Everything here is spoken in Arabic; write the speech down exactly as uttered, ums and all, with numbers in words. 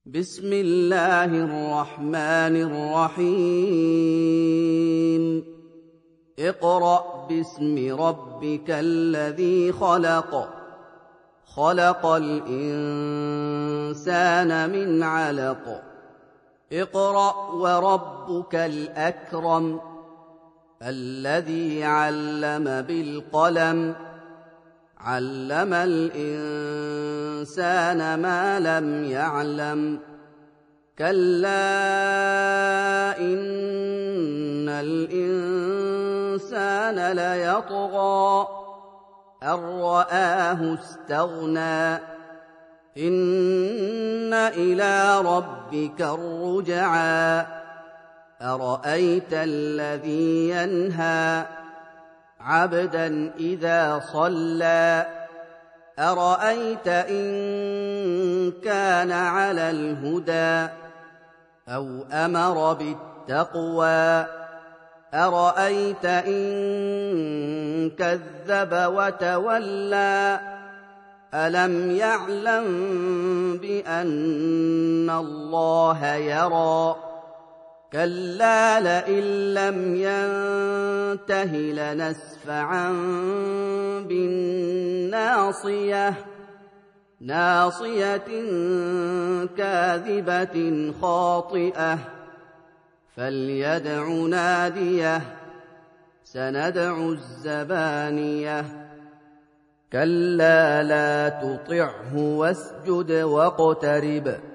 بسم الله الرحمن الرحيم اقرأ باسم ربك الذي خلق خلق الإنسان من علق اقرأ وربك الأكرم الذي علم بالقلم علم الإنسان ما لم يعلم كلا إن الإنسان ليطغى أن رآه استغنى إن إلى ربك الرجعى أرأيت الذي ينهى عبدا إذا صلى أرأيت إن كان على الهدى أو أمر بالتقوى أرأيت إن كذب وتولى ألم يعلم بأن الله يرى كلا لئن لم ينته لنسفعا بالناصية ناصية كاذبة خاطئة فليدع ناديه سندع الزبانية كلا لا تطعه واسجد واقترب